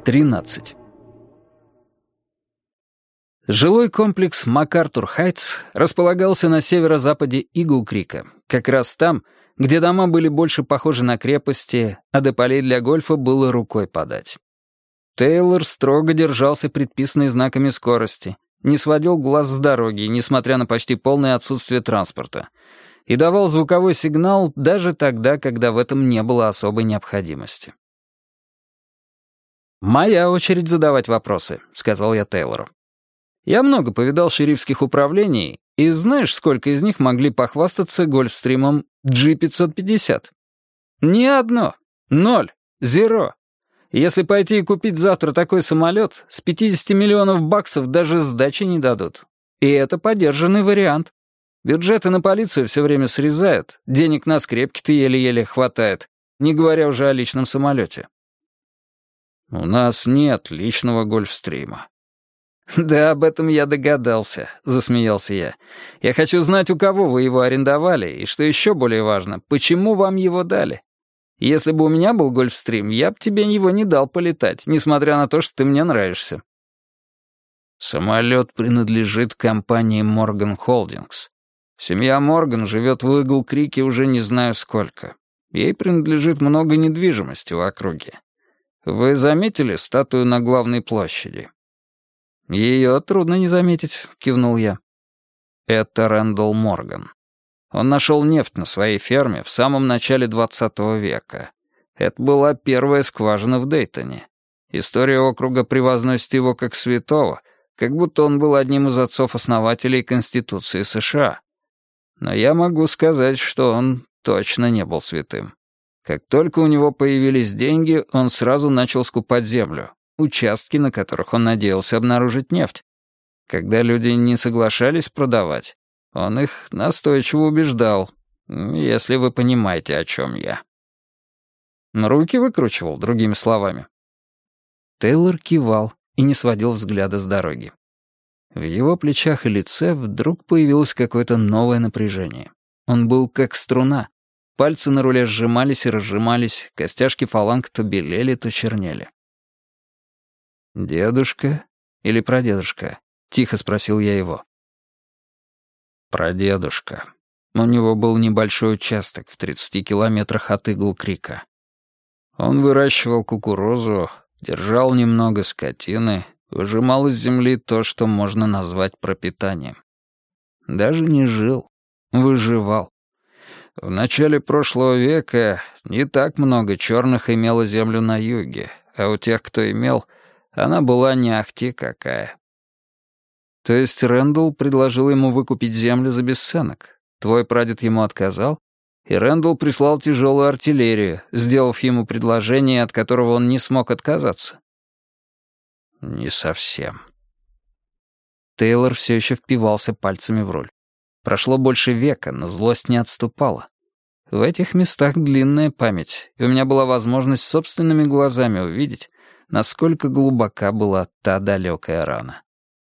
13. Жилой комплекс МакАртур-Хайтс располагался на северо-западе Игл-Крика, как раз там, где дома были больше похожи на крепости, а до полей для гольфа было рукой подать. Тейлор строго держался предписанной знаками скорости, не сводил глаз с дороги, несмотря на почти полное отсутствие транспорта, и давал звуковой сигнал даже тогда, когда в этом не было особой необходимости. «Моя очередь задавать вопросы», — сказал я Тейлору. «Я много повидал шерифских управлений, и знаешь, сколько из них могли похвастаться гольфстримом G550? Ни одно. 0. Зеро. Если пойти и купить завтра такой самолет, с 50 миллионов баксов даже сдачи не дадут. И это подержанный вариант. Бюджеты на полицию все время срезают, денег на скрепки-то еле-еле хватает, не говоря уже о личном самолете». «У нас нет личного гольфстрима». «Да, об этом я догадался», — засмеялся я. «Я хочу знать, у кого вы его арендовали, и, что еще более важно, почему вам его дали. Если бы у меня был гольфстрим, я бы тебе его не дал полетать, несмотря на то, что ты мне нравишься». «Самолет принадлежит компании Морган Холдингс. Семья Морган живет в Игл-Крике уже не знаю сколько. Ей принадлежит много недвижимости в округе. Вы заметили статую на главной площади?» «Ее трудно не заметить», — кивнул я. «Это Рэндалл Морган. Он нашел нефть на своей ферме в самом начале 20 века. Это была первая скважина в Дейтоне. История округа превозносит его как святого, как будто он был одним из отцов-основателей Конституции США. Но я могу сказать, что он точно не был святым. Как только у него появились деньги, он сразу начал скупать землю, участки, на которых он надеялся обнаружить нефть. Когда люди не соглашались продавать, он их настойчиво убеждал, если вы понимаете, о чем я. Руки выкручивал, другими словами. Тейлор кивал и не сводил взгляда с дороги. В его плечах и лице вдруг появилось какое-то новое напряжение. Он был как струна. Пальцы на руле сжимались и разжимались, костяшки фаланг то белели, то чернели. «Дедушка или прадедушка?» — тихо спросил я его. «Прадедушка. У него был небольшой участок в 30 километрах от Игл-Крика. Он выращивал кукурузу, держал немного скотины, выжимал из земли то, что можно назвать пропитанием. Даже не жил, выживал. В начале прошлого века не так много черных имело землю на юге, а у тех, кто имел, она была не ахти какая». «То есть Рэндалл предложил ему выкупить землю за бесценок? Твой прадед ему отказал, и Рэндалл прислал тяжелую артиллерию, сделав ему предложение, от которого он не смог отказаться?» «Не совсем». Тейлор все еще впивался пальцами в руль. Прошло больше века, но злость не отступала. В этих местах длинная память, и у меня была возможность собственными глазами увидеть, насколько глубока была та далекая рана.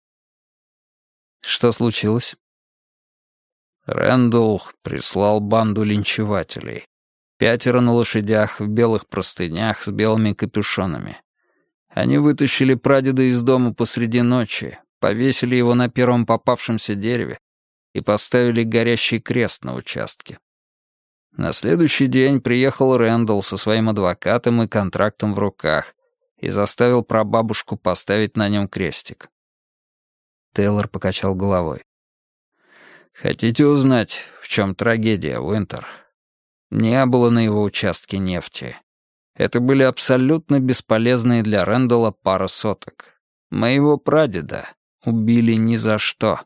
«Что случилось?» Рэндалл прислал банду линчевателей. 5 на лошадях, в белых простынях, с белыми капюшонами. Они вытащили прадеда из дома посреди ночи, повесили его на первом попавшемся дереве и поставили горящий крест на участке. На следующий день приехал Рэндалл со своим адвокатом и контрактом в руках и заставил прабабушку поставить на нем крестик. Тейлор покачал головой. «Хотите узнать, в чем трагедия, Уинтер? Не было на его участке нефти. Это были абсолютно бесполезные для Рэндалла пара соток. Моего прадеда убили ни за что».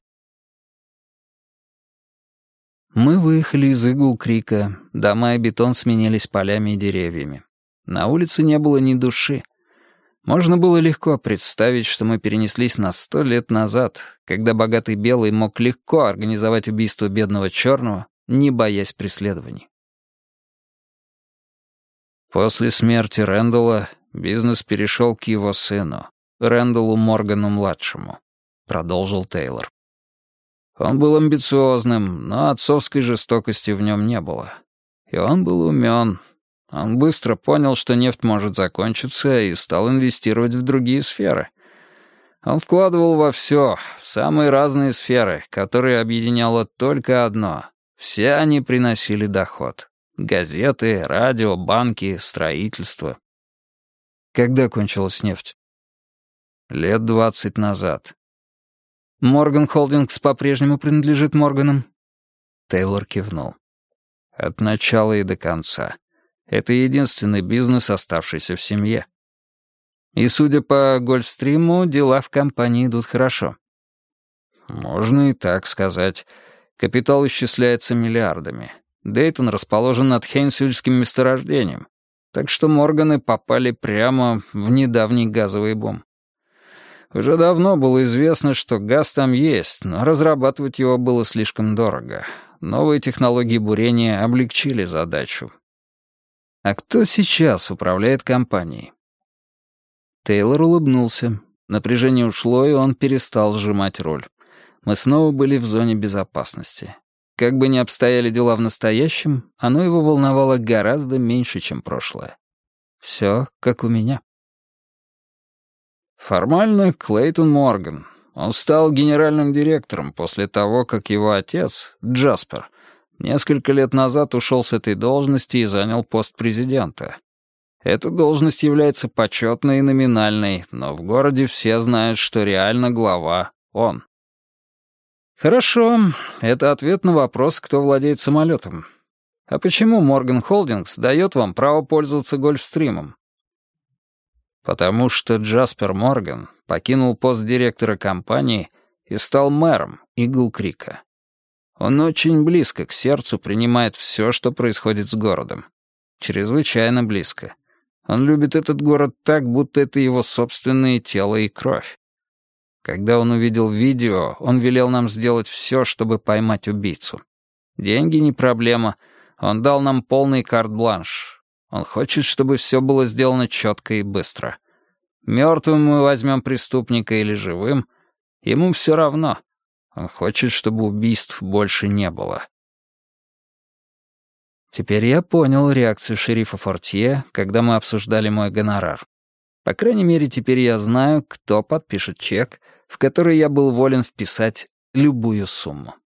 Мы выехали из Игл-Крика, дома и бетон сменились полями и деревьями. На улице не было ни души. Можно было легко представить, что мы перенеслись на 100 лет назад, когда богатый белый мог легко организовать убийство бедного черного, не боясь преследований. После смерти Рэндалла бизнес перешел к его сыну, Рэндаллу Моргану-младшему, продолжил Тейлор. Он был амбициозным, но отцовской жестокости в нем не было. И он был умен. Он быстро понял, что нефть может закончиться, и стал инвестировать в другие сферы. Он вкладывал во все, в самые разные сферы, которые объединяло только одно. Все они приносили доход. Газеты, радио, банки, строительство. Когда кончилась нефть? Лет 20 назад. Морган Холдингс по-прежнему принадлежит Морганам? Тейлор кивнул. От начала и до конца. Это единственный бизнес, оставшийся в семье. И, судя по Гольфстриму, дела в компании идут хорошо. Можно и так сказать. Капитал исчисляется миллиардами. Дейтон расположен над Хейнсвильским месторождением, так что Морганы попали прямо в недавний газовый бум. Уже давно было известно, что газ там есть, но разрабатывать его было слишком дорого. Новые технологии бурения облегчили задачу. А кто сейчас управляет компанией? Тейлор улыбнулся. Напряжение ушло, и он перестал сжимать руль. Мы снова были в зоне безопасности. Как бы ни обстояли дела в настоящем, оно его волновало гораздо меньше, чем прошлое. Все как у меня. Формально Клейтон Морган. Он стал генеральным директором после того, как его отец, Джаспер, несколько лет назад ушел с этой должности и занял пост президента. Эта должность является почетной и номинальной, но в городе все знают, что реально глава он. Хорошо, это ответ на вопрос, кто владеет самолетом. А почему Морган Холдингс дает вам право пользоваться Гольфстримом? Потому что Джаспер Морган покинул пост директора компании и стал мэром Игл-Крика. Он очень близко к сердцу принимает все, что происходит с городом. Чрезвычайно близко. Он любит этот город так, будто это его собственное тело и кровь. Когда он увидел видео, он велел нам сделать все, чтобы поймать убийцу. Деньги не проблема. Он дал нам полный карт-бланш. Он хочет, чтобы все было сделано четко и быстро. Мертвым мы возьмем преступника или живым. Ему все равно. Он хочет, чтобы убийств больше не было. Теперь я понял реакцию шерифа Фортье, когда мы обсуждали мой гонорар. По крайней мере, теперь я знаю, кто подпишет чек, в который я был волен вписать любую сумму.